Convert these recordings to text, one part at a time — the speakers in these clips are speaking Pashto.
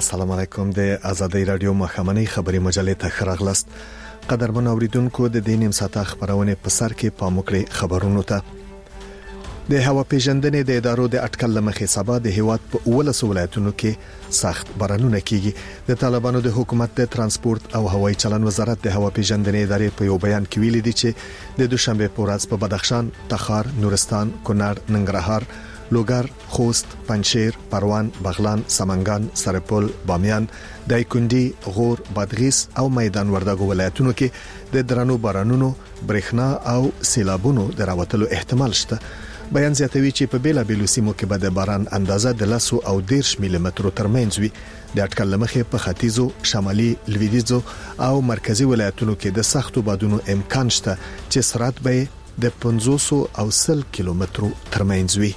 السلام علیکم. د آزادۍ رادیو مخامنۍ خبري مجلې ته خراغلست. قدرمن اوریدونکو د دې نیم ساعته خبرونه په سر کې پاموکړي خبرونو ته. د هوا پیژندنې د ادارو د اټکل لمخې سبا د هیواد په 19 ولایتونو کې سخت بارانونه کیږي. د طالبانو د حکومت د ترانسپورت او هوایي چلن وزارت د هوا پیژندنې ادارې په یو بیان کې ویلي دي چې د دوشنبه په ورځ په بدخشان، تخار، نورستان، کونړ، ننګرهار، لوګر، خوست، پنجشیر، پروان، بغلان، سمنګان، سرپل، بامیان، دایکنډي، غور، بادغیس او میدان وردګو ولایتونو کې د درنو بارانونو، برېښنا او سیلابونو د راوتلو احتمال شته. بیان زیاتوي چې په بیلا بیلو سیمو کې به د باران اندازه د 10 او 10 ملي مترو ترمنځ وي. د اټکل لمخې په ختیځو، شمالي، لویدیځو او مرکزی ولایتونو کې د سختو بادونو امکان شته چې سرعت به د 500 او 100 کیلومترو ترمنځ وي.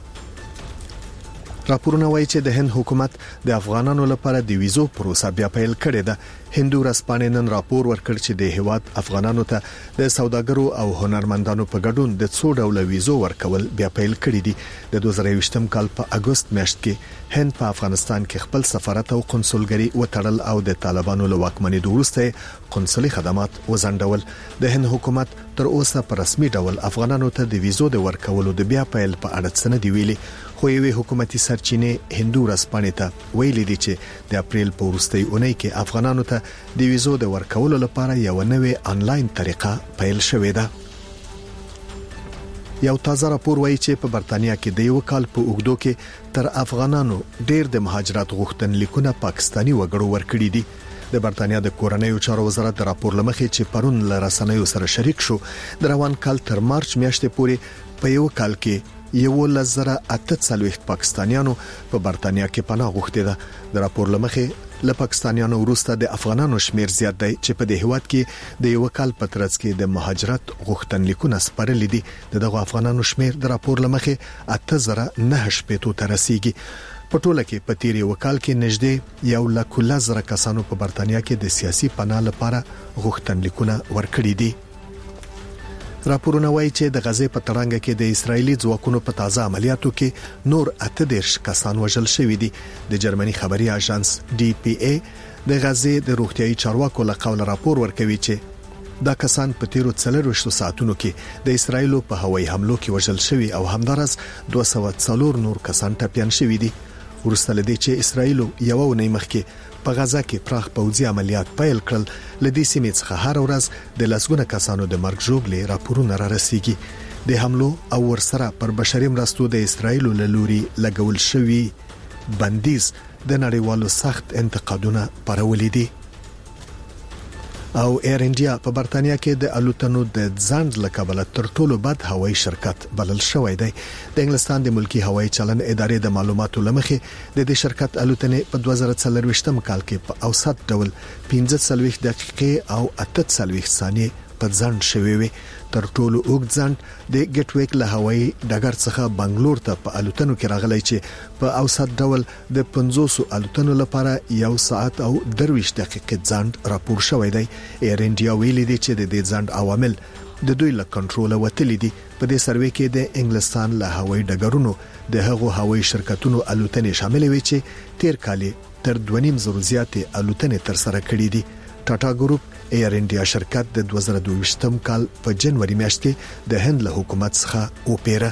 راپورونه وایي چې د هند حکومت د افغانانو لپاره د ویزو پروسه بیا پیل کړې ده. هندو رسپانې نن راپور ورکړ چې د هیواد افغانانو ته د سوداګرو او هنرمندانو په ګډون د 100 ډوله ویزو ورکول بیا پیل کړی دي. د 2020م کال په اگست میاشت کې هند په افغانستان کې خپل سفارت او قنصلګری وټړل او د طالبانو له واکمنۍ وروسته قنصلي خدمات وزندول. د هند حکومت تر اوسه په رسمي ډول افغانانو ته د ویزو د ورکولو د بیا پیل په اړه څه نه دی ویلي. خو یوې حکومتي سرچینې هندو رسپانې ته ویلي دي چې د اپریل په وروستۍ اونۍ کې افغانانو ته د ویزو د ورکولو لپاره یو نوې انلاین طریقه پیل شوې ده. یو تازه راپور وایي چې په برتانیا کې د یو کال په اوږدو کې تر افغانانو ډېر د مهاجرت غوښتنلیکونه پاکستانی وګړو ورکړي دي. د برتانیا د کورنیو چارو وزارت د راپور لمخې چې پرون له رسنیو سره شریک شو، د روان کال تر مارچ میاشتې پورې په یو کال کې 1,840 پاکستانیانو په برتانیا کې پناه غوښتي ده. د راپور لمخې له پاکستانیانو وروسته د افغانانو شمیر زیات دی چې په دې هیواد کې د یو کال په ترڅ کې د مهاجرت غوښتنلیکونه سپارل دي. دغه افغانانو شمیر د راپور لمخې 8,980 ته رسیدي. په ټوله کې په تیر یو کال کې نږدې 1,00,000 کسانو په برتانیا کې د سیاسي پناه لپاره غوښتنلیکونه ورکړي دي. راپورونه وایي چې د غزې په تړانګه کې د اسرایلی ځواکونو په تازه عملیاتو کې نور 18 کسان وژل شوي دي. د جرمني خبري اژانس DPA د غزې د روغتيایي چارواکو له قوله راپور ورکوي چې دا کسان په تیرو 24 ساعتونو کې د اسرایلو په هوایي حملو کې وژل شوي او همدارس 204 نور کسان ټپيان شوي دي. ورسته لدی چې اسرایلو یو ونې مخکې په غزا کې پراخ پوځي عملیات پیل کړل. لدی سیمې څخه هر ورځ د لسګونه کسانو د مرګ ژوبلې راپورونه را رسیږي. د حملو او ورسره پر بشري مرستو د اسرایلو له لوري لګول شوی بندیز د نړیوالو سخت انتقادونه پرولې دي. او ایر انډیا په برتانیا کې د الوتنو د ځنډ لکبله تر ټولو بد هوایي شرکت بلل شوی دی. د انګلستان د ملکی هوایي چلن ادارې د معلوماتو لمخې د دې شرکت الوتنې په 2024م کال کې په اوسط ډول 45 دقیقې او 48 ثانیې په ځنډ شوی وي. تر ټولو اوږد ځنډ د ګټویک له هوایي ډګر څخه بنگلور ته په الوتنو کې راغلی چې په اوسط ډول د 500 الوتنو لپاره 1 ساعت او 23 دقیقې ځنډ راپور شوی دی. ایر انډیا ویلي دی چې د دې ځنډ عوامل د دوی له کنټرول وتلی دي. په دې سروې کې د انګلستان له هوایي ډګرونو د هغو هوایي شرکتونو الوتنې شامل وي چې تیر کال تر 2.5 زیاتې الوتنې تر سره کړې دي. ټاټا ګروپ ایر انډیا شرکت د 2022م کال په جنوري میاشت کې د هند له حکومت څخه اوپیره.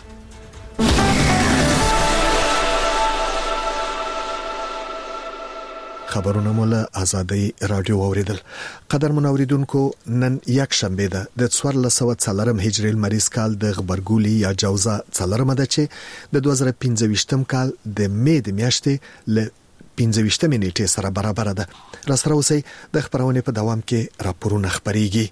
خبرونه مولا آزادۍ رادیو اوریدل. قدرمن اوریدونکو، نن یک شنبه ده د 1404 هجری لمریز کال د غبرګولي یا جوزا څلرمه ده چې د 2025م کال د مې د میاشتې له 15 نیټې سره برابر ده. را سره اوسئ د خبرونې په دوام کې راپورونه خبريږي.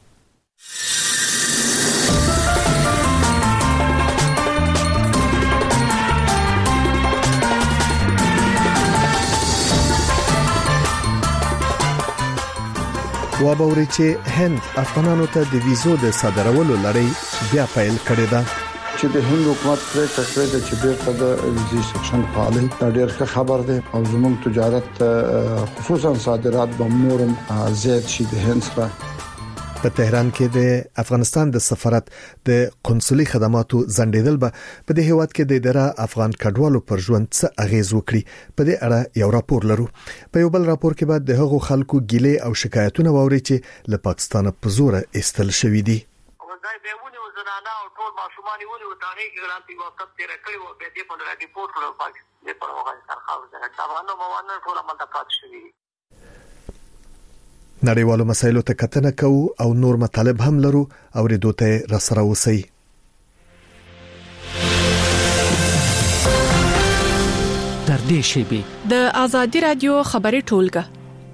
وابوري چې هند افغانانو ته د ویزو د صادرولو لړۍ بیا پیل کړې ده. چې د هند حکومت پرېکړه کړې ده چې بیرته د ویزې سیکشن فعال دا ډېر ښه خبر ده او زموږ تجارت خصوصا صادرات به نورم زیات شي د هند سره. په تهران کې د افغانستان د سفارت د قنصلي خدماتو ځنډیدل به په دې هیواد کې د اداره افغان کډوالو پر ژوند څه اغیز وکړي په دې اړه یو راپور لرو. په یو بل راپور کې به د هغو خلکو ګیلې او شکایتونه واوري چې له پاکستان په زور ایستل شوی دي. زنانه او ټول ماشومان ولې وتاغي ګرانتي وخت تیر کړی و به دې په ریپورت کړو پاکستان په افغانستان خاصه تاوانو موانه ټول عمل تکات شوی. نړیوالو مسایلو ته کتنه کوو او نور مطالب هم لرو او ردوته را سره وسی. تر دې شی د آزادی رادیو خبري ټولګه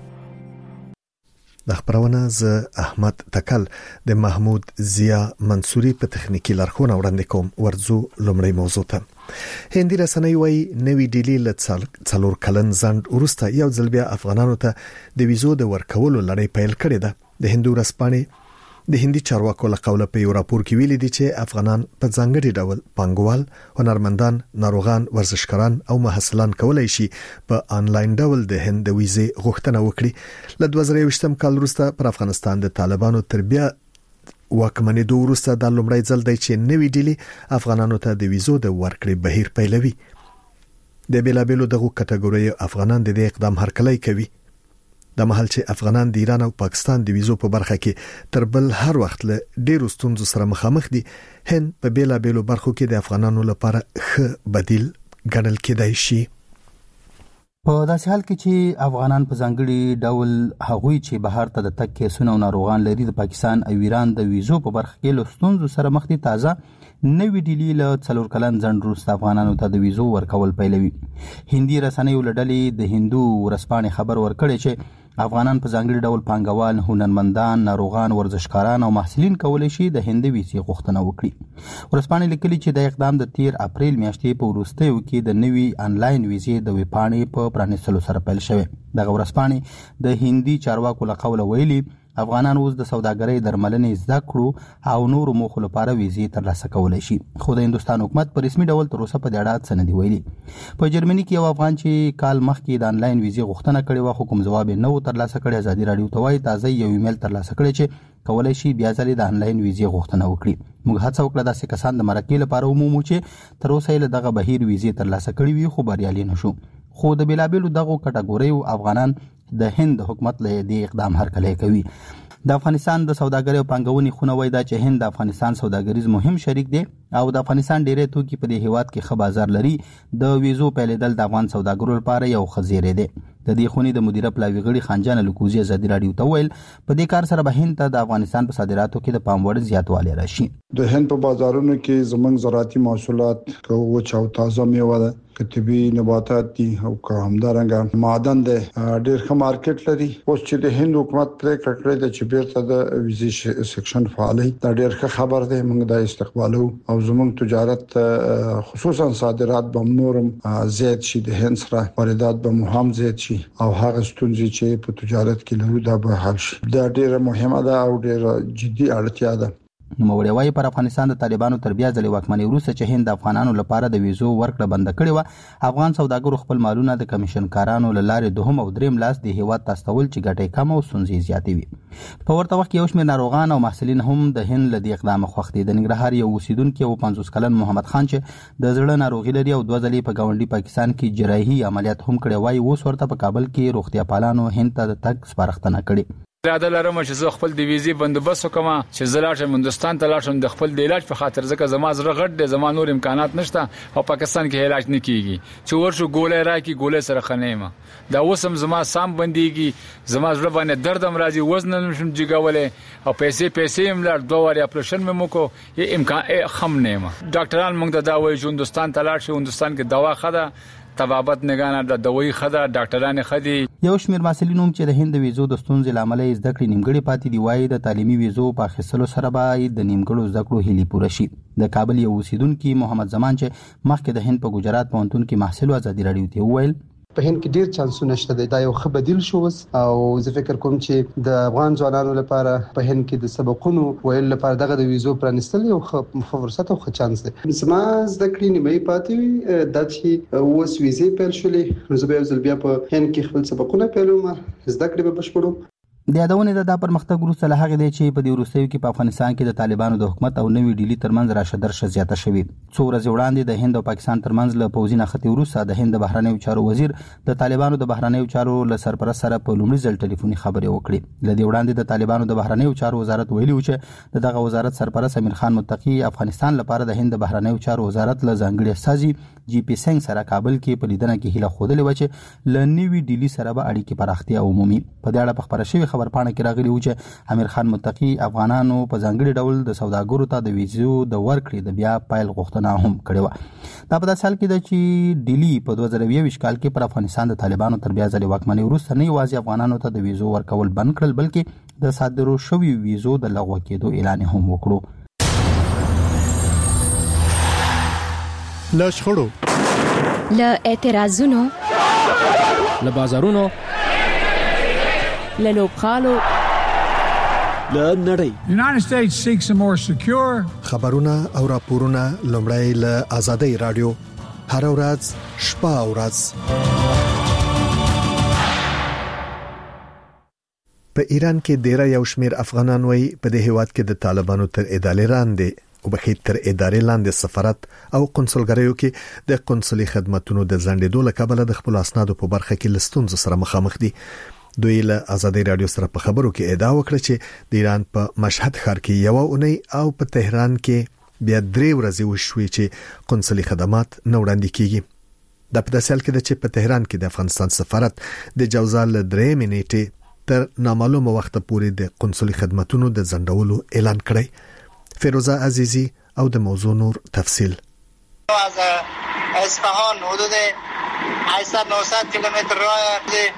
د خبرونه ز احمد تکل د محمود ضیا منصوري په تخنیکی لارښوونه وړاندې کوم. ورزو لومړی موضوع ته هندي رسنۍ وایي نوې ډیلی له څلور کلن ځنډ وروسته یو ځل بیا افغانانو ته د ویزو د ورکولو لړۍ پیل کړې ده. د هندو رسپانې د هندي چارواکو له قوله په یو راپور کې ویلي دي چې افغانان په ځانګړي ډول پانګوال، هنرمندان، ناروغان، ورزشکاران او محصلان کولای شي په انلاین ډول د هند د ویزې غوښتنه وکړي. له 2023 کال وروسته پر افغانستان د طالبانو تربیه واکمنېدو وروسته د لومړی ځل دی چې نوې ډیلی افغانانو ته د ویزو د ورکړې بهیر پیلوي. د بیلابېلو دغه کټګوري افغانان د دې اقدام هرکلی کوي. د محل چې افغانان د ایران او پاکستان د ویزو په برخه کې تر بل هر وخت له ډیرو ستونزو سره مخامخ دي، هند په بیلابېلو برخو کې د افغانانو لپاره ښه بدیل ګڼل کېدای شي. په داسې حال کې چې افغانان په ځانګړي ډول هغوی چې بهر ته د تګ کیسونه او ناروغان لري د پاکستان او ایران د ویزو په برخه کې له ستونزو سره مخ دي، تازه نوې ډیلی له 4 کلن ځنډ وروسته افغانانو ته د ویزو ورکول پیلوي. هندي رسنۍ ولډلې د هندو ورسپانې خبر ورکړي چې افغانان په ځانګړي ډول پانګوال، هنرمندان، ناروغان، ورزشکاران او محصلین کولای شي د هند ویزې غوښتنه وکړي. ورسپانې لیکلي چې د اقدام د 13 اپریل میاشتې په وروستیو کې د نوي انلاین ویزې د ویبپاڼې په پرانیستلو سره پیل شوه. دغه ورسپانې د هندي چارواکو له قوله ویلي افغانان اوس د سوداګرۍ، درملنې، زده کړو او نورو موخو لپاره ویزې ترلاسه کولای شي، خو د هندستان حکومت په رسمي ډول تر اوسه په دې اړه څه نه دی ویلي. په جرمني کې یو افغان چې کال مخکې د انلاین ویزې غوښتنه کړې و خو کوم ځواب نه و ترلاسه کړی، ازادي رادیو ته وایي تازه یو ایمیل ترلاسه کړی چې کولای شي بیا ځلې د انلاین ویزې غوښتنه وکړي. موږ هڅه وکړه داسې کسان د مرکې لپاره ومومو چې تر اوسه یې دغه بهیر ویزې ترلاسه کړې وي خو بریالي نشو. خو د بیلابېلو دغو کټګوریو افغانان د هند حکومت له دې اقدام هرکلی کوي. د افغانستان د سوداګرۍ او پانګونې خونه وایي دا چې هند د افغانستان سوداګریز مهم شریک دی او د افغانستان ډېرې توکي په دې هیواد کې ښه بازار لري. د ویزو پیلېدل د افغان سوداګرو لپاره یو ښه زیری دی. د دې خونې د مدیره پلاوي غړي خانجان الکوزي ازادي رادیو ته ویل په دې کار سره به هند ته د افغانستان په صادراتو کې د پام وړ زیاتوالی راشي. د هند په بازارونو کې زموږ زراعتي محصولات کوچ او تازه میوه ده، کتبی نباتات دي او که همدارنګه معدن ده، ډېر ښه مارکیټ لري. اوس چې د هند حکومت پریکړه کړې ده چې بیرته د ویزې سیکشن فعالي، دا ډېر ښه خبر ده. موږ د استقبالو او زموږ تجارت خصوصا صادرات به نورم زیات شي، د هند سره واردات به هم زیات شي او هغه ستونزې چې په تجارت کې لرو دا به حل شي. دا ډېر مهمه ده او ډېر جدي اړتیا ده. نوموړی وایي پر افغانستان د طالبانو تر بیا ځلې واکمنۍ وروسته چې هند د افغانانو لپاره د ویزو ورکړه بنده کړې وه، افغان سوداګرو خپل مالونه د کمیشنکارانو له لارې دوهم او دریم لاس د هیواد ته استول چې ګټې کم او ستونزې زیاتې وي. په ورته وخت کې یو شمېر ناروغان او محصلین هم د هند له دې اقدامه خوښ دي. د ننګرهار یو اوسیدونکی او 50 کلن محمد خان چې د زړه ناروغي لري او 2 ځلې په ګاونډي پاکستان کې جراحي عملیات هم کړی، وایي اوس ورته په کابل کې روغتیا پالانو هند ته د تګ سپارښتنه کړې. اراده لرم چې زه خپل د ویزې بندوبست وکم چې زه لاړ شم هندستان ته، لاړ شم د خپل د علاج په خاطر، ځکه زما زړه غټ دی، زما نور امکانات نشته او پاکستان کې علاج نه کیږي. چې ورشو ګولې راکې ګولې سره خنېما دا اوسم زما سام بنديږي، زما زړه باندې درد هم راځي، وزن نشم جګولې او پیسې هم لار 2 واری اپریشن مې مکو، یې امکان خم نه ما. ډاکټران موږ ته دا وایي چې هندستان ته لاړ شو، هندستان کې دوا خده تبابت نگانه د دوی خده، ډاکټران خدي. یو شمېر محصلین هم چې د هند ویزو د ستونزې لامل یې زده کړې نیمګړې پاتې دي، وایي د تعلیمي ویزو په اخیستلو سره به د نیمګړو زده کړو هیلې پوره شي. د کابل یو اوسیدونکي محمد زمان چې مخکې د هند په ګجرات پوهنتون کې محصل و ازادي رادیو ته وویل په هند کې ډیر چانسونه شته دی، دا یو ښه بدیل شو او زه فکر کوم چې د افغان ځوانانو لپاره په هند کې د سبقونو ویل لپاره دغه د ویزو پرانستل یو ښه فرصت او ښه چانس دی. زما زده کړې نیمه پاتې وي، دا چې اوس ویزې پیل شولې، نو زه به یو ځل بیا په هند کې خپل سبقونه پیلوم، زده کړې به بشپړوم. د یادونه د پرمختګ وروسته له هغه دی چې په دې وروستیو کې په افغانستان کې د طالبانو د حکومت او نوې ډیلی ترمنځ راشه درشه زیاته شوې. څو ورځې وړاندې د هند او پاکستان ترمنځ له پوځي نښتې وروسته د هند بهرنیو چارو وزیر د طالبانو د بهرنیو چارو له سرپرست سره په لومړي ځل ټلیفوني خبرې وکړې. له دې وړاندې د طالبانو د بهرنیو چارو وزارت ویلي و چې دغه وزارت سرپرست امیر خان متقی افغانستان لپاره د هند بهرنیو چارو وزارت له ځانګړي استازي جی پی سنگ سره کابل کې په لیدنه کې هیله خوده لوي چې ل نوې ډیلی سره به اړیکې پراختیا عمومي. په دې اړه په خبره شوی خبر پاڼه کې راغلی و چې امیر خان متقی افغانانو په ځانګړي ډول د سوداګرو ته د ویزو د ورکړې د بیا پایل غوښتنه هم کړې و. دا په داسې حال کې ده چې ډیلی په 2020 کال کې پر افغانستان د طالبانو تر بیا ځلې واکمنۍ وروسته نه یوازې افغانانو ته د ویزو ورکول بند کړل بلکې د صادرو شویو ویزو د لغوه کېدو اعلان هم وکړو. له شخړو، له اعتراضونو، له بازارونو، له لوبغالو، له نړۍ. United States seeks a more secure. خبرونه او راپورونه لومړی له آزادۍ رادیو هر ورځ شپه او ورځ. په ایران کې ډیر یو شمیر افغانان وای په دې هیواد کې د طالبانو تر ادارې لاندې او بخیر تر ادارې لاندې سفارت او قنصلګریو کې د قنصلي خدماتونو د ځنډېدو لکبل د خپل اسنادو په برخه کې لستونز سره مخامخ دي. دوی له آزادۍ رادیو سره په خبرو کې ادعا وکړه چې د ایران په مشهد ښار کې یو اونۍ او په تهران کې بیا 3 ورځې وشوي چې قنصلي خدمات نه وړاندې کیږي. د په داسې حال کې چې په تهران کې د افغانستان سفارت د جوزال 3 منېټې تر نامعلومه وخت پورې د قنصلي خدماتونو د ځنډولو اعلان کړی. فیروزه عزیزی او د موضوع نور تفصیل. از اصفهان حدود 800-900 کیلومتر راه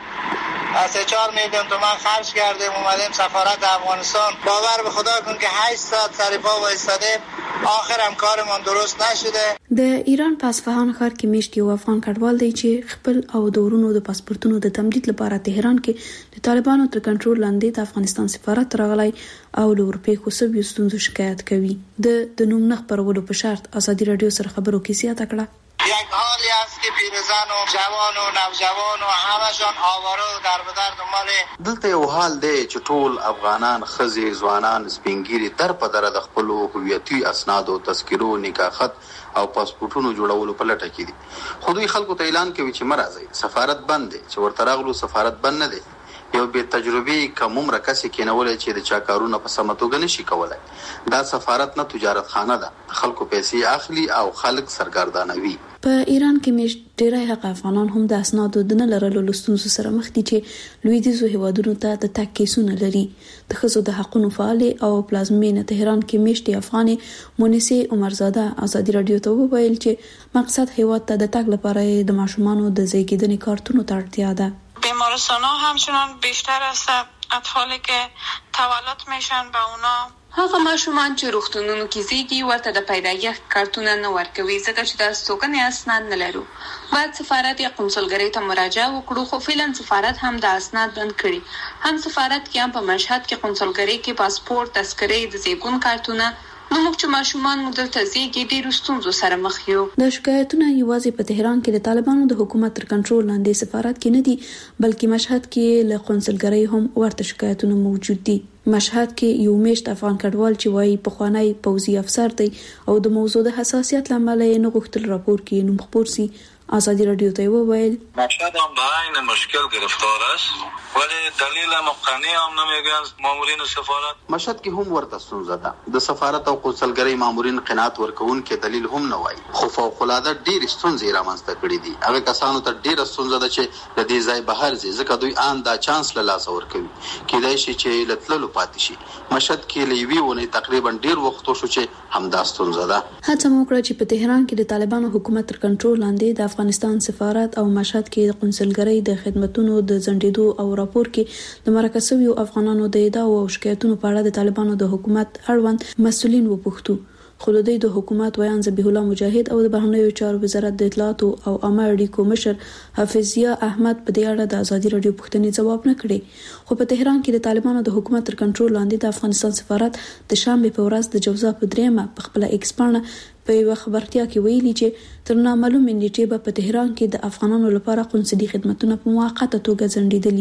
از 4 میلیون تومان خرج کردیم اومدیم سفارت افغانستان. باور به خدا کن که 8 ساعت سر پا وایسادیم آخر هم کارمان درست نشده. د ایران په اصفهان ښار کې میشت یو افغان کډوال دی چې خپل او دورونو د پاسپورتونو د تمدید لپاره تهران کې د طالبانو تر کنټرول لاندې د افغانستان سفارت راغلی او له اروپای خوسب یو ستونزو شکایت کوي. د نوم نه خبرولو په شرط آزادي رادیو سره خبرو کې زیاته کړه. یک حالی است که پیرزن و جوان و نوجوان و همشان آواره و دربدر دنبال دلته یو حال دی چې ټول افغانان خزي ځوانان سپینګيري در په در د خپل هویتي اسناد او تذکرو نکاحت او پاسپورتونو جوړولو په لټه کې دي. خو دوی خلکو ته اعلان کوي چې مرزي سفارت بند دی چې ورته راغلو سفارت بند نه دی. یو به تجربي کوم رکسې کېنولې چې د چا کارونه په سمتوګه نشي کولای. دا سفارت نه تجارت خانه ده. خلکو پیسې اخلي او خلک سرګردانوي. په ایران کې مش ډیری هغه افغانان هم د اسنادو د نه لرلو لستونزو سره مخ دي چې لویدیځو هیوادونو ته د تګ کیسونه لري. د ښځو د حقوقو فعال او پلازمینه تهران کې مشتي افغاني مونیسي عمرزاده آزادي رادیو ته وویل چې مقصد هیواد ته د تګ لپاره د ماشومانو د زیږیدنې کارتونو ته اړتیا ده. بیمارستان‌ها همچنان بیشتر است اطفالی که تولد میشن به اونا هغه ماشومان چې روغتونونو کې زیږي ورته د پیدایښت کارتونه نه ورکوي ځکه چې د استوګنې اسناد نه لرو. باید سفارت یا قنصلګری ته مراجعه وکړو خو فعلا سفارت هم د اسناد بند کړي. هم سفارت کې هم په مشهد کې قنصلګری کې پاسپورت، تذکرې، د زیږون کارتونه نو موږ چې ماشومان مو دلته زیږي ډېرو ستونزو سره مخ یو. د شکایتونه یوازې په تهران کې د طالبانو د حکومت تر کنټرول لاندې سفارت کې نه دي بلکې مشهد کې له قنصلګری هم ورته شکایتونه موجود دي. مشهد کې یو میشت افغان کډوال چې وایي پخوانی پوځي افسر دی او د موضوع د حساسیت لامل یې نه غوښتل راپور کې نوم خپور سي. آزادی رادیو ته وویل مشهد هم به عین مشکل گرفتار است ولی دلیل مقنعی هم نمیگن مامورین سفارت. مشهد کې هم ورته ستونزه ده. د سفارت او قنصلګری مامورین قناعت ورکون کې دلیل هم نه وایي. خو فوق العاده ډیر ستونزې رامنځته کړې دي. هغه کسانو ته ډیر ستونزه ده چې د دې ځای بهر ځي ځکه دوی آن دا چانس له لاس ورکوي. کېدای شي چې لتللو پاتې شي. مشهد کې لوي ونی تقریبا ډیر وخت شو چې همدا ستونزه ده. هڅه وکړه چې په تهران کې د طالبانو حکومت تر کنټرول لاندې د افغانستان سفارت او مشهد کې د قنصلګری د خدماتونو د ځنډېدو او راپور کې د مرکزي افغانانو د ادعا او شکایتونو په اړه د طالبانو د حکومت اړوند مسؤلین وپوښتو. خو د دوی د حکومت ویان ذبیح الله مجاهد او د بهرنیو چارو وزارت د اطلاعات او عامه اړیکو مشر حافظیا احمد په دې اړه د آزادي رادیو پوښتنې ځواب نه کړي. خو په تهران کې د طالبانو د حکومت تر کنټرول لاندې د افغانستان سفارت د شنبه په ورځ د جوزا په 3 په خپل ایکس باندې په یو خبرتیا کې ویلي چې تر نامعلومه نیټه په تهران کې د افغانانو لپاره قنصلي خدماتونه په موقته توګه ځنډېدلې وي.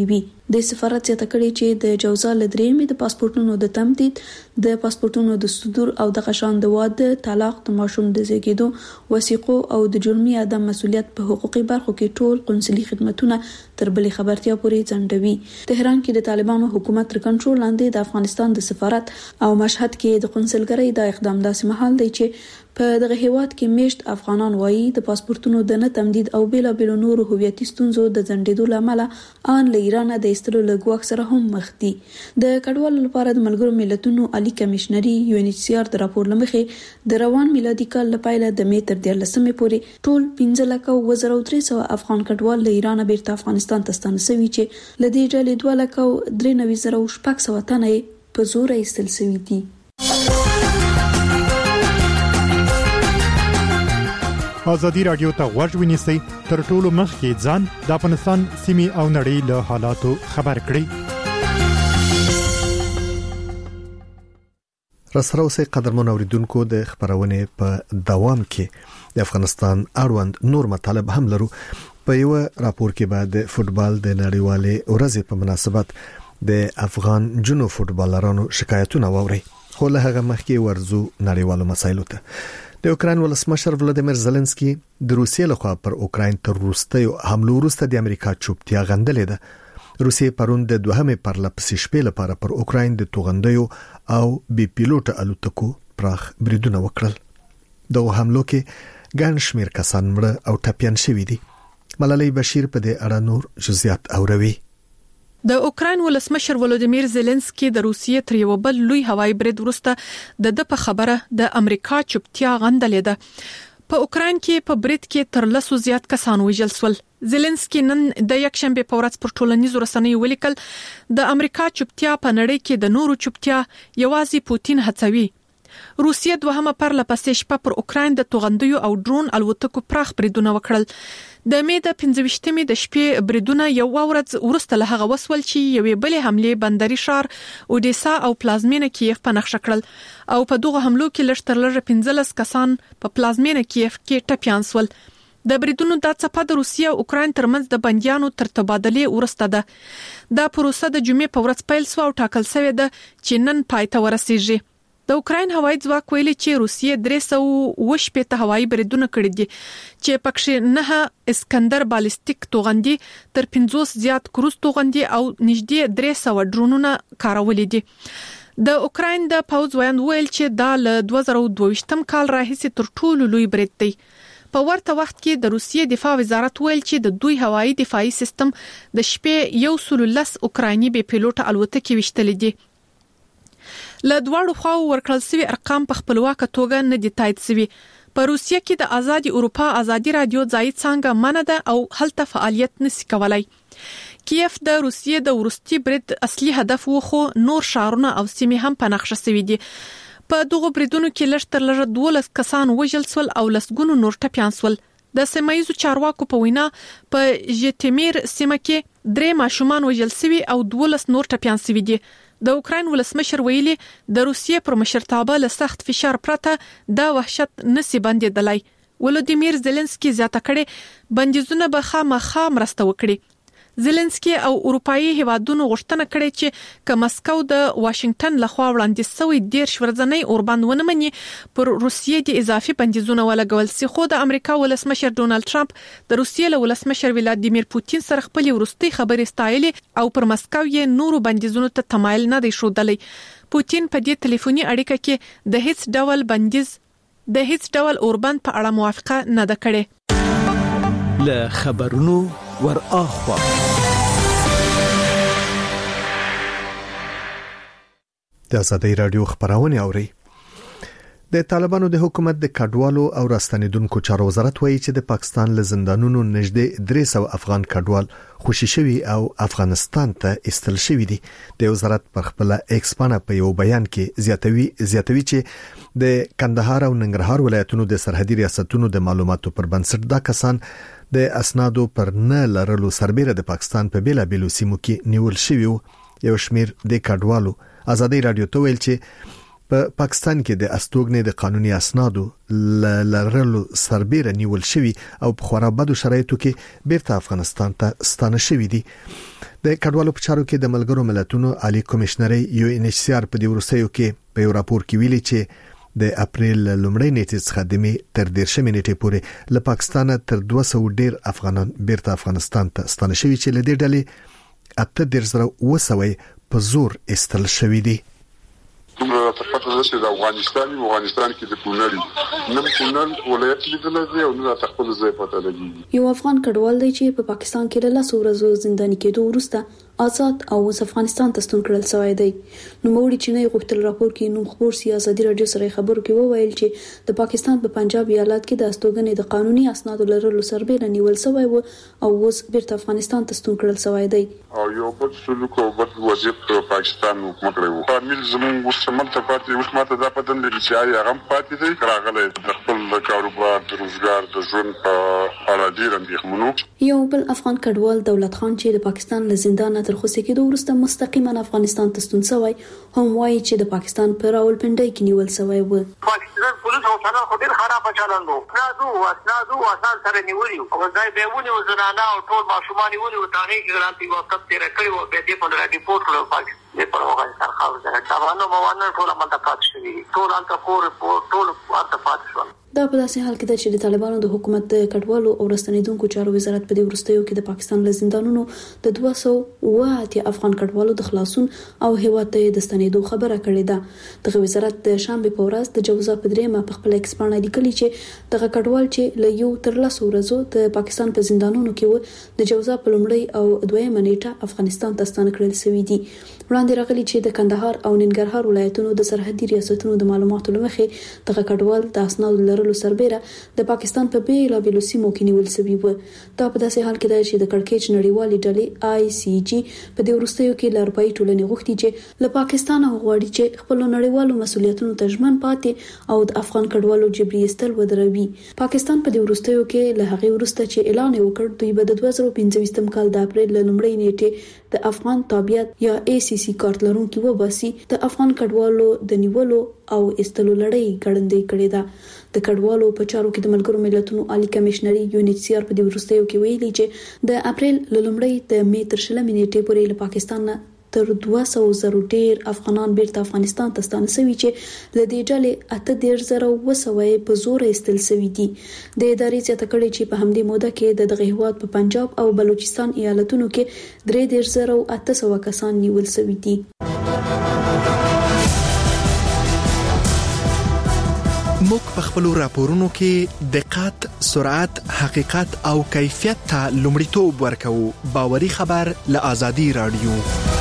د سفارت زیاته کړې چې د جوزا لدرېمې د پاسپورتونو د تمدید د پاسپورتونو د صدور او د غشان د واده طلاق د ماشوم د زیږیدو وثیقو او د جرمي عدم مسؤلیت په حقوقي برخو کې ټول قونسلي خدماتونه تر بلې خبرتیا پورې ځنډوي. تهران کې د طالبانو حکومت تر کنټرول لاندې د افغانستان د سفارت او مشهد کې د قونسلګرۍ د اقدام داسې مهال دی چې په دغه هیواد کې میشت افغانان وایي د پاسپورتونو د نه تمدید او بیلابیلو نورو هویتي ستونزو د ځنډېدو لامل ان له ایران د ایستلو له ګواښ سره هم مخ دي. د کډوالو لپاره د ملګرو ملتونو عالی کمشنري UNHCR د راپور لمخې د روان میلادي کال لپاره د می تر 13 پورې ټول 15,300 افغان کډوال له ایران بیرته افغانستان ته ستانه شوي چې لدې ډلې 2,93,600 تنه په زور ایستل شوي دي. ازادي رادیو ته غوږ ونیسئ تر ټولو مخکې ځان د افغانستان سیمې او نړۍ له حالاتو خبر کړئ. راسره اوسئ قدرمن اوریدونکو، د خبرونې په دوام کې د افغانستان اړوند نور مطالب هم لرو. په یو راپور کې به د فوتبال د نړیوالې ورځې په مناسبت د افغان جنو فوتبالرانو شکایتونه واوري، خو له هغه مخکې ورزو نړیوالو مسایلو ته. د اوکراین ولسمشر ولادیمیر زيلنسکي د روسیې لخوا پر اوکراین تر وروستیو حملو وروسته د امریکا چوپتیا غندلې ده. روسیې پرون د دوهمې پرلپسې شپې لپاره پر اوکراین د توغندیو او بي پیلوټ الوتکو پراخ بریدونه وکړل. دغه حملو کې ګڼ شمېر کسان مړه او ټپيان شوي دي. ملالۍ بشیر په دې اړه نور جزئیات اوروي. د اوکراین ولسمشر ولادیمیر زيلنسکي د روسیې تر یو بل لوی هوایي برید وروسته د په خبره د امریکا چوپتیا غندلې ده. په اوکراین کې په برید کې تر 100 زیات کسان وژل شول. زيلنسکي نن د یکشنبه په ورځ پر ټولنیزو رسنیو ولیکل د امریکا چوپتیا په نړۍ کې د نورو چوپتیا یوازې پوتین هڅوي. روسیې دوهمه پرلپسې شپه پر اوکراین د توغندیو او ډرون الوتکو پراخ بریدونه وکړل. د می د 15مې د شپې بریدونه یو ورځ وروسته له هغه وسول چې یوې بلې حمله بندري شهر اودیسا او پلازمینه کیف په نقشه کړل او په دغه حملو کې لږ تر لږه 15 کسان په پلازمینه کیف کې ټپيان شول. د بریدونو د څپه د روسیې او اوکراین ترمنځ د بنديانو تر تبادله ورسته ده. دا پروسه د جمعې په ورځ پیل شو او ټاکل شوې ده چې نن پای ته ورسیږي. د اوکراین هوایي ځواک ویلي چې روسیې 380 هوایي بریدونه کړي دي چې پکې 9 اسکندر بالستیک توغندي تر 50 زیات کروز توغندي او نږدې 300 ډرونونه کارولې دي. د اوکراین د پوځ ویل چې دا له 2022 کال راهیسې تر ټولو لوی برید دی. په ورته وخت کې د روسیې دفاع وزارت ویل چې د دوی هوایي دفاعي سیستم د شپې 110 اوکرایني بي پیلوټ الوتکې وشتلې دي. له دواړو خواو ورکړل شوی ارقام په خپلواکه توګه نه دي تایید شوي. په روسیه کې د آزادي اروپا ازادي رادیو ځای څنګه منع ده او هلته فعالیت نشي کولای. کیف د روسیې د ورستي برید اصلي هدف و، خو نور شهرونه او سیمې هم په نقشه شوي دي. په دغه بریدونو کې لږ تر لږه 12 کسان وژل شول او لسګونو نور ټپيان شول. د سیمایي چارواکو په وینا په ژټیمیر سیمه کې 3 ماشومان وژل شوي او 12 نور ټپيان شوي دي. د اوکراین ولسمشر ویلي د روسیې پر مشرتابه له سخت فشار پرته دا وحشت نسی بندیدلای. ولادیمیر زيلنسکي زیاته کړي بندیزونه به خامخا مرسته وکړي. زيلنسکي او اروپאי هیوادونو غوښتنه کړې چې که مسکو د واشنگټن لخوا وړاندې شوی 10 ورځنی اوربند ونه مني پر روسیې د اضافي بندیزونه ولګول شي. خو د امریکا ولسمشر ډونالد ټرمپ د روسیې له ولسمشر ولادیمیر پوتین سره خپل ورستي خبرې ستایلې او پر مسکو یې نورو بندیزونو ته تمایل نه دی ښودلی. پوتین په دې ټلیفوني اړیکه کې د هیڅ ډول بندیز د هیڅ ډول اوربند په اړه موافقه نه ده کړې. له خبرونو ور اخوا د ازادي رادیو خبرونه اوري. د طالبانو د حکومت د کډوالو او راستنیدونکو چارو وزارت وایي چې د پاکستان له زندانونو نږدې 300 افغان کډوال خوشي شوي او افغانستان ته استل شوي دي. د وزارت پر خپل ایکس باندې په یو بیان کې زیاتوي چې د کندهار او ننګرهار ولایتونو د سرحدي ریاستونو د معلوماتو پر بنسټ دا کسان د اسنادو پر نه لرلو سربېره د پاکستان په بیلابېلو سیمو کې نیول شوي. یو شمیر د کډوالو ازادي رادیو ته ویل چې په پاکستان کې د استوګنې د قانوني اسنادو لرلو سربېره نیول شوی او په خورا بدو شرایطو کې بیرته افغانستان ته ستانه شوی دي. د کډوالو په چارو کې د ملګرو ملتونو عالی کمشنري UNHCR په دې ورسېو کې په یو راپور کې ویلي چې د اپریل لومړۍ نیټې څخه د می تر 13 نیټې پورې له پاکستان تر 200 ډیر افغانان بیرته افغانستان ته ستانه شوی چې له دې ډلې 8,900 په زور استل شوی دي. دومره تفاوت چې د افغانستان کې د کونړ نن کونړ ولایت لیدل دي او نه تخپل ځای پته لګي. یو افغان کډوال دی چې په پاکستان کې له 10 ورځې زنداني کېدو وروسته آزاد او افغانستان ته ستون کړل شوی دی. نو موري چې نه غوښتل راپور کې نو خبر سیاسي رادیو سره خبرو کې وویل چې د پاکستان په پنجاب ایالت کې د استوګنې د قانوني اسنادو لرلو سربېره نیول شوی و او اوس بیرته افغانستان ته ستون کړل شوی دی. او یو بل سلوک او بل وضعیت په پاکستان حکومت لري. فامیل زموږ وسمل ته پاتې اوس ماته دا پدن لري چې هغه پاتې دی راغله د خپل کاروبار د روزګار د ژوند په اړه ډیر اندېښمنو. یو بل افغان کډوال دولت خان چې د پاکستان له زندان تر خوسي کېدو وروسته مستقیما افغانستان ته ستون شوی هم وایي چې د پاکستان په راولپنډۍ کې نیول شوی و. پاکستان پولیس او ثنا خو ډیر خراب چلند وو. اسنادو سره نیولي او ځای به ونی او زنانه او ټول ماشومان نیولي او تاریخ ګرانتي وخت تیر کړی او به دې په ریپورت کړو پاکستان په افغانستان خاور ده. تاسو نو موانه ټول عمل تاسو شوی ټول انت کور ټول ورته پاتې شو. دا په داسې حال کې ده چې د طالبانو د حکومت د کډوالو او راستنیدونکو چارو وزارت په دې ورستیو کې د پاکستان له زندانونو د 200 افغان کډوالو د خلاصون او هیواد ته د ستنیدو خبره کړې ده. د وزارت د شنبه په ورځ د جوزا پدریمه په خپل ایکسپانه لیکلي چې د کډوال چې له یو تر 10 ورځو د پاکستان په زندانونو کې و د جوزا په لومړی او دویمه نیټه افغانستان ته ستانه کړل شوی دي. وړاندې راغلي چې د کندهار او ننګرهار ولایتونو د سرحدي ریاستونو د معلوماتو لمخې د کډوال د اسناد لرلو سربېره د پاکستان په بیلابېلو سیمو کې نیول شوی و. دا په داسې حال کې ده چې د کړکېچ نړیوالې ډلې ICG په دې وروستیو کې له اروپایي ټولنې غوښتي چې له پاکستان غواړي چې خپل نړیوالو مسؤلیتونو ته ژمن پاتې او د افغان کډوالو جبري ایستل ودروي. پاکستان په دې وروستیو کې له هغه وروسته چې اعلان وکړ دوی به د 2025 کال د اپریل لومړۍ نیټه د افغان تابعیت یا ACC کارت لرونکي وباسي د افغان کډوالو د نیولو او استلو لړۍ ګړندې کړې ده. د کډوالو په چارو کې د ملګرو ملتونو عالی کمشنري UNHCR په دې وروستیو کې ویلي چې د اپریل لومړۍ د می تر 20 نیټې پورې له پاکستان تر 200,000 ډیر افغانان بیرته افغانستان ته ستانه شوي چې له دې ډلې 8,900 په زور ایستل شوي دي. د ادارې زیاته کړې چې په همدې موده کې د هیواد په پنجاب او بلوچستان ایالتونو کې 3,800 کسان نیول شوي دي. موږ په خپل راپورونو کې دقت، سرعت، حقیقت او کیفیت ته لومړیتوب ورکوو. باوري خبر له آزادي رادیو.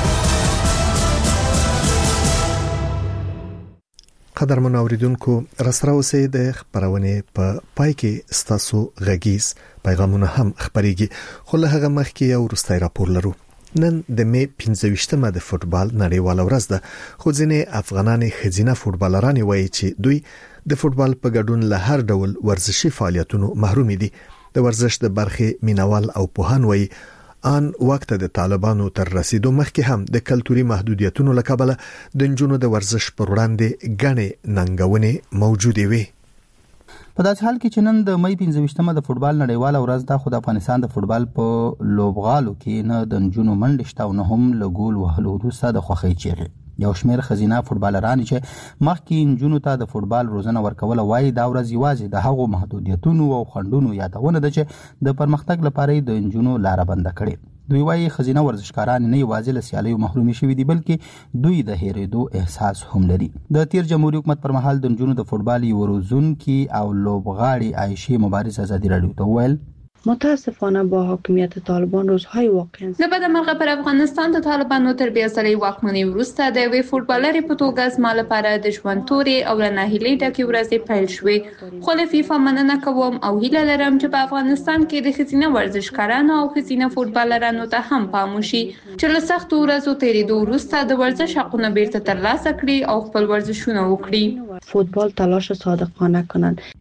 قدرمن اوریدونکو راسره اوسئ. د خبرونه په پای کې ستاسو غږیز پیغامونه هم خبريږي خو له هغه مخکې یو وروستي راپور لرو. نن د می 15مه د فوتبال نړیواله ورځ ده خو ځینې افغانان خزینه فوتبالران وایي چې دوی د فوتبال په ګډون له هر ډول ورزشي فعالیتونو محروم دي. د ورزش د برخې مینوال او پوهان وایي ان وخت د طالبانو تر رسیدو مخکې هم د کلتوري محدودیتونو لکبله د جنونو د ورزش پر وړاندې غنې ننګونې موجوده وي. په داسې حال کې چې نن د می 15مه د فوتبال نړیواله ورځ ده خو د افغانستان د فوتبال په لوبغالو کې نه د جنونو منډه شته او نه هم له ګول وهلو وروسته د خوښۍ چیغې. یو شمېر خزینه فوتبالران چې مخکې جنونو ته د فوتبال روزنه ورکول وایي دا ورځ یوازې د هغو محدودیتونو او خنډونو یادونه ده چې د پرمختګ لپاره د جنونو لار بنده کړي. دوی وایي خزینه ورزشکاران نه یوازې له سیالیو محرومي شوي دي بلکې دوی د هېرېدو احساس هم لري. د تیر جمهوریت حکومت پر مهال د جنونو د فوتبال یو روزونکي او لوبغاړي عایشه مبارز آزادي رادیو ته ویل متاسفانه با حاکمیت طالبان روزهای واقعا د بدمرغه پر افغانستان د طالبانو تر بیا سره واکمنۍ وروسته د یوې فوتبالرې په توګه زما لپاره د ژوند تورې او له ناهیلۍ ډکې ورځې پیل شوې خو له فیفا مننه کوم او هیله لرم چې په افغانستان کې د ښځینه ورزشکارانو او ښځینه فوتبالرانو ته هم پام وشي چې له سختو ورځو تېرېدو وروسته د ورزش حقونه بیرته ترلاسه کړي او خپل ورزشونه وکړي. فوتبال تلاش صادقانه کنند.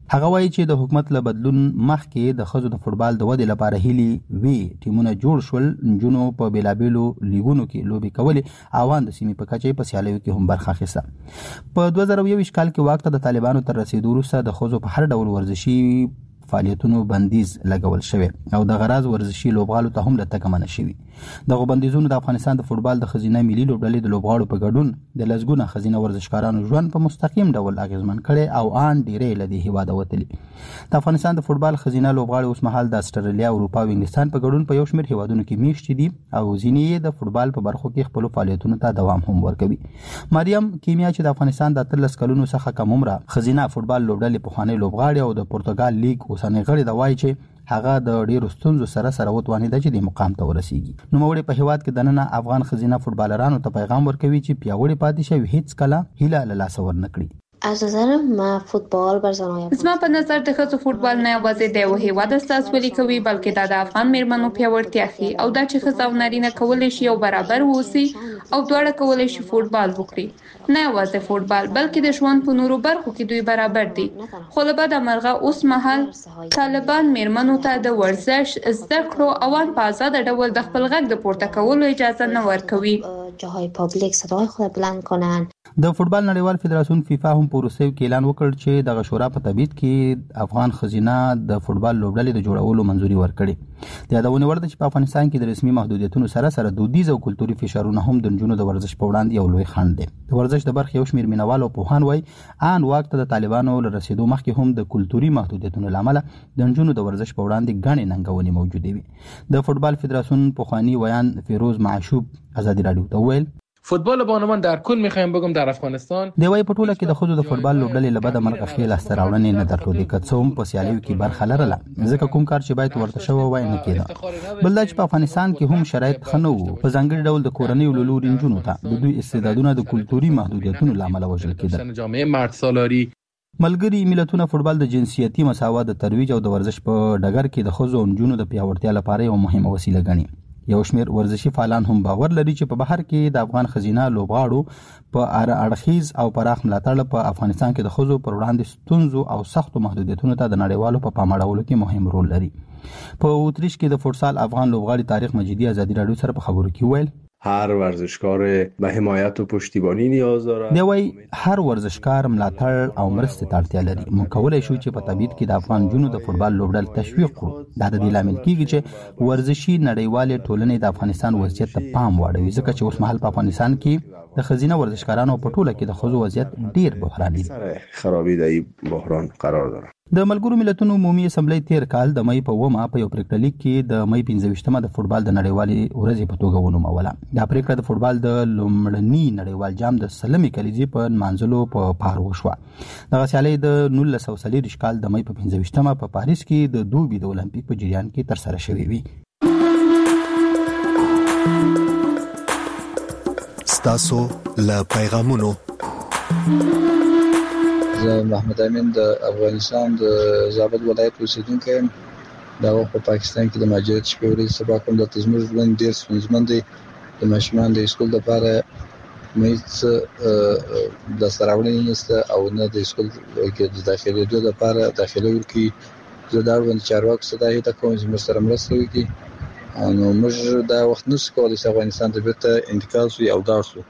هغه وایي چې د حکومت له بدلون مخکې د ښځو د فوټبال د ودې لپاره هیلې وی ټیمونه جوړ شول، نجونو په بیلابیلو لیګونو کې لوبې کولې او د سیمې په کچه په سیالیو کې هم برخه اخیسته. په 2021 کال کې واک ته د طالبانو تر رسیدو وروسته د ښځو په هر ډول ورزشي فعالیتونو بندیز لګول شوی او د غراض ورزشي لوبغالو ته هم لته کمنه شوی. دغه بندیزونو د افغانستان د فوټبال د خزینه ملي لوبډلې د لوبغاړو په ګډون د لزګونه خزینه ورزشکارانو ژوند په مستقیم ډول اغیزمن کړي او ان ډیرې لدی هیواد وتلی. د افغانستان د فوټبال خزینه لوبغاړي اوس مهال د استرالیا، اروپا او انګلستان په ګډون په یو شمېر هیوادونو کې میشت دي او ځینې د فوټبال په برخو کې خپل فعالیتونو ته دوام هم ورکوي. مریم کیمیا چې د افغانستان د 13 کلونو څخه کم عمره خزینه فوټبال لوبډلې په خوانی لوبغاړي او د پرتګال لیګ اوسنۍ غړي د وایي چې هغه د ډیرو ستونزو سره وتوانیده چې د مقام ته ورسیږي. نوموړي په هیواد کې دننه افغان خزینه فوټبالرانو ته پیغام ورکوي چې پیاوړي پاتې شي، هیڅ کله هیله له لاسه ورنکړي. از نظر ما فوتبال بر زنای زما په نظر د ښځو فوټبال نه یوازې د یو هیواد استازولي کوي بلکې د افغان میرمنو پیاوړتیا ښيي او دا چې ښځه او نارینه کولی شي او برابر اوسي او دواړه کولی شي فوټبال وکړي. نه یوازې فوټبال بلکې د ژوند په نورو برخو کې دوی برابر دي. خو له بده مرغه اوس مهال طالبان میرمنو ته د ورزش زده کړو او په آزاد ډول د خپل غږ د پورته کولو اجازه نه ورکوي. جاهای پابلیک صدای خود بلند کنن. د فوټبال نړیوال فدراسیون فیفا هم په روسیې کې اعلان وکړ چې د شورا په تبعید کې افغان خزینه د فوټبال لوبډلې د جوړولو منځوري ورکړي. د یادونه ورته چې په افغانستان کې د رسمي محدودیتونو سره دودیز او کلتوري فشارونه هم د نجونو د ورزش په وړاندې یو لوی خنډ دی. د ورزش د برخې یو شمېر مینوال او پوهان وایي ان واک ته د طالبانو له رسیدو مخکې هم د کلتوري محدودیتونو لامل د نجونو د ورزش په وړاندې غاڼې ننګونې موجوده وي. د فوټبال فدراسیون پوخانی ویان فیروز معشوب آزادی رادیو ته ویل فوتبال بانوان در کل میخوایم بگم در افغانستان دی وای په ټوله کې د خود د فوټبال لوبډلې لبد مرغه خیل استراوړنې نه درلودې کڅوم په سیالیو کې برخه لرله ځکه کوم کار چې باید ورته شوی وای نه کېده. بل دا چې په افغانستان کې هم شرایط خنو په ځانګړي ډول د کورنۍ ولولو رنجونو ته د دوی استعدادونه د کلتوري محدودیتونو لامل وژل کېدل. جامعه مرد سالاری ملګری ملتونه فوټبال د جنسیتي مساوات د ترویج او د ورزش په ډګر کې د ښځو او نجونو د پیاوړتیا لپاره یو مهمه وسیله ګڼي. یو شمېر ورزشي فعالان هم باور لري چې په بهر کې د افغان خزینه لوبغاړو په اړخیز او پراخ ملاتړ په افغانستان کې د ښځو پر وړاندې ستونزو او سختو محدودیتونو ته د نړیوالو په پام اړولو کې مهم رول لري. په اوتریش کې د فوتسال افغان لوبغاړي تاریخ مجیدی آزادی رادیو سره په خبرو کې ویل هر ورزشکار به حمایت و پشتیبانی نیاز داره. دی وای هر ورزشکار ملاتړ او مرستې ته اړتیا لري. موږ کولای شو چې په تبعید کې د افغان جنونو د فوټبال لوبډل تشویق کړو. دا د دې لامل کیږي چې ورزشي نړیوال ټولنې د افغانستان وضعیت ته پام واړوي ځکه چې اوس مهال په افغانستان کې د خزینه ورزشکارانو په ټوله کې د خزو وضعیت ډیر بحراني دی. خرابي دی بحران قرار داره. د ملګرو ملتونو عمومي اسمبلی تیر کال د مې په ومه په یو پریکړه لیک کې د مې 15مه د فوټبال د نړیوالې ورځې په توګه ونوموله. دا پریکړه د فوټبال د لومړني نړیوال جام د سلمې کلیزې په منځلو په پار وشوه. دغه سیالي د 1940 کال د مې په 15مه په پاریس کې د دوبي د اولمپیک په جریان کې تر سره شوې وي. ستاسو له پیغامونو زه محمد امین د افغانستان د زابل ولایت اوسیدونکی یم. دا وخت په پاکستان کې د مهاجرت شپې ورځې سبا کوم د زموږ ژوند ډېر ستونزمن دی. د ماشومان د اسکول لپاره مې د سراوړنې نشته او نه د اسکول کې د داخلېدو لپاره داخله ورکړي. زه دا اړوند چارواکو څخه دا هیله کوم چې موږ سره مرسته وکړي. نو موږ دا وخت نشو کولی چې افغانستان ته بیرته انتقال شو او لاړ شو.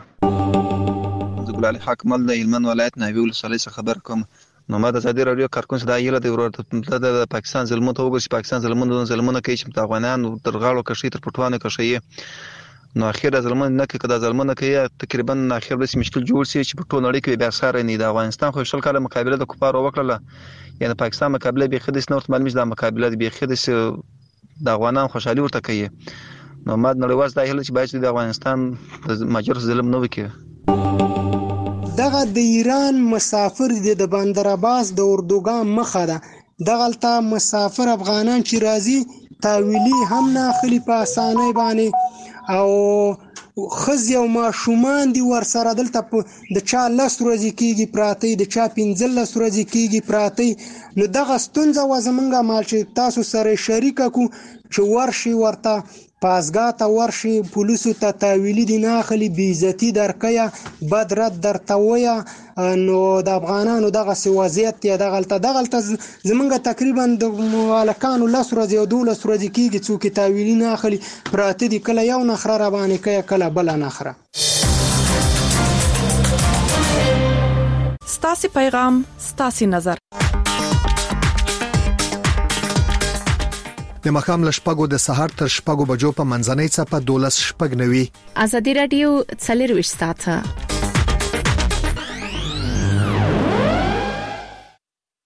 ګلالي حکمل د هلمند ولایت ناوې ولسوالۍ څخه خبر کوم. نو ما د ازادي راډیو کارکون صدا یله د ورته د پاکستان ظلمونو ته وګورئ چې پاکستان ظلمونه کوي چې افغانان تر غاړو کشي تر پټوانه کشي. نو اخر ظلمونه نه کوي کدا ظلمونه کوي تقریبا اخر به مشکل جوړ شي چې په ټول نړۍ کې بیا سره نه د افغانستان خو شل کاله مقابله د کفارو وکړه. یعنی پاکستان مقابله به خدیس نورت معلومه د مقابله به خدیس د افغانان خوشحالي ورته کوي. نو ما نړیوال د هله چې باید د افغانستان د ماجر ظلم نه وکړي. دغه د ایران مسافر د بندر عباس د اردوګان مخه ده. دغلته مسافر افغانان چې راځي تاویلی هم نه اخلي په اسانۍ باندې او ښځې او ماشومان دي ورسره دلته د چا 10 ورځې کېږي پراته د چا 15 ورځې کېږي پراته. نو دغه ستونزه وه زمونږ مال چې تاسو سره شریکه کړو چې ورشي ورته پاسګاه ته ورشي پولیسو ته تاویلی دي نه اخلي بې عزتي درکیا بد رد درته ویا نو د افغانانو دغه وضعیت یا دغلته زمونږ تقریبا د مالکانو 10 ورځې او 12 ورځې کېږي څوک تاویلی نه اخلي پراته دي کله یو نخره را باندې کوي کله بل نخره. ستاسي پیغام ستاسي نظر. د مخام لشپګو د سحر تر شپګو بجو په منځنۍ چپه 12 شپګ نوي. ازادي رادیو 24 ساعته